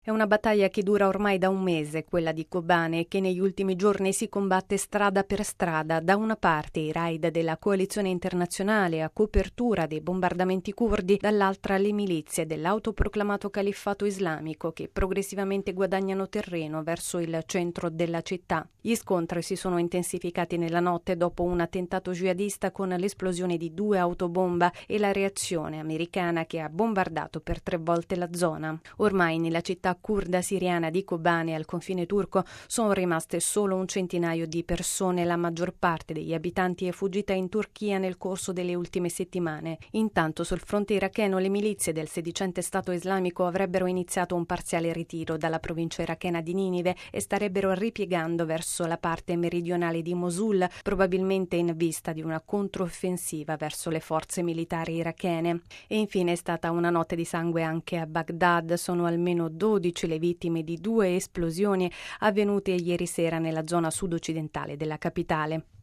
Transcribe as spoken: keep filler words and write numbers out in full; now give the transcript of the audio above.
È una battaglia che dura ormai da un mese, quella di Kobane, e che negli ultimi giorni si combatte strada per strada. Da una parte i raid della coalizione internazionale a copertura dei bombardamenti curdi, dall'altra le milizie dell'autoproclamato califfato islamico che progressivamente guadagnano terreno verso il centro della città. Gli scontri si sono intensificati nella notte dopo un attentato jihadista con l'esplosione di due autobomba e la reazione americana che ha bombardato per tre volte la zona. Ormai nella città curda siriana di Kobane al confine turco sono rimaste solo un centinaio di persone, la maggior parte degli abitanti è fuggita in Turchia nel corso delle ultime settimane. Intanto sul fronte iracheno le milizie del sedicente Stato islamico avrebbero iniziato un parziale ritiro dalla provincia irachena di Ninive e starebbero ripiegando verso la parte meridionale di Mosul, probabilmente in vista di una controffensiva verso le forze militari irachene. E infine è stata una notte di sangue anche a Baghdad, sono almeno dodici le vittime di due esplosioni avvenute ieri sera nella zona sud-occidentale della capitale.